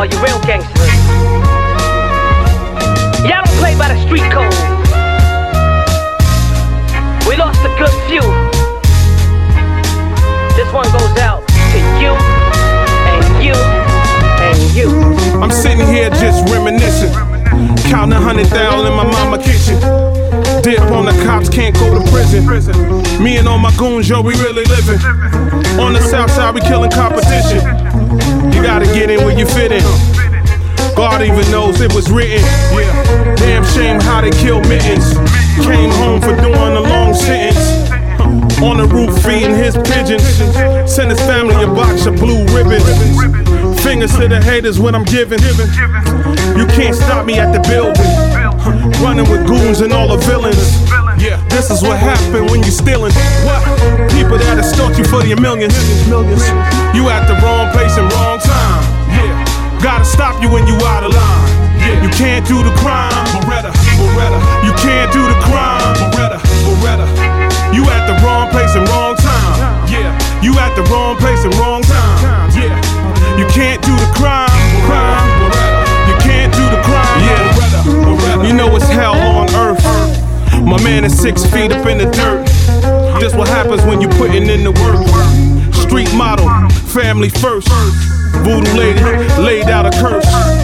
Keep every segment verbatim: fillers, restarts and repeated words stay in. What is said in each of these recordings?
Are you real gangsters? Y'all don't play by the street code. We lost a good few. This one goes out to you, and you, and you. I'm sitting here just reminiscing, counting a hundred thousand in my mama kitchen. Dip on the cops, can't go to prison. Me and all my goons, yo, we really living. On the south side, we killing competition. You gotta get in where you fit in. God even knows it was written. Yeah. Damn shame how they killed Mittens. Came home for doing a long sentence. On the roof feeding his pigeons. Send his family a box of blue ribbons. Fingers to the haters when I'm giving. You can't stop me at the building. Running with goons and all the villains. Yeah, this is what happened when you stealing. What? People that extort you for your millions. You at the wrong place and wrong time. Yeah, gotta stop you when you out of line. Yeah, you can't do the crime. Beretta, Beretta. You can't do the crime. Beretta, Beretta. You at the wrong place and wrong time. Yeah, you at the wrong place and wrong time. Yeah, you can't do the crime. Crime. You can't do the crime. Yeah, you know it's hell on earth. My man is six feet up in the dirt. This what happens when you putting in the work. Street model, family first. Voodoo lady laid out a curse.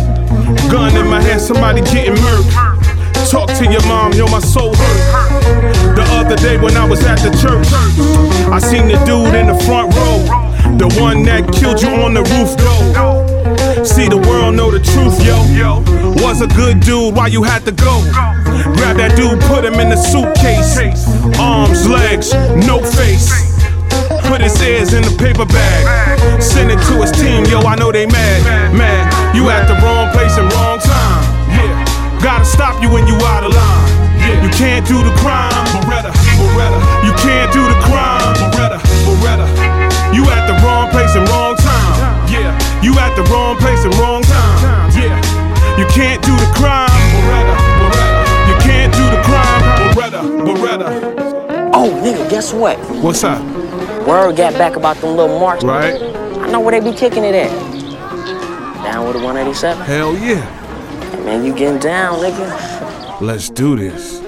Gun in my hand, somebody getting murked. Talk to your mom, yo, my soul hurt. The other day when I was at the church, I seen the dude in the front row, the one that killed you on the roof, though. See, the world know the truth, yo. Was a good dude, why you had to go? Grab that dude, put him in the suitcase. Arms, legs, no face. Put his ears in the paper bag. Send it to his team, yo, I know they mad. Mad, you at the wrong place and wrong time. Yeah, gotta stop you when you out of line. Yeah, you can't do the crime. Beretta, Beretta. You can't do the crime. Beretta, Beretta. You at the wrong place and wrong time. Yeah, you at the wrong place and wrong time. Yeah, you can't do the crime. Beretta, Beretta. You can't do the crime. Beretta, Beretta. Oh, nigga, guess what? What's up? Word got back about them little marks. Right. I know where they be kicking it at. Down with the one eighty-seven? Hell yeah. Hey, man, you getting down, nigga? Let's do this.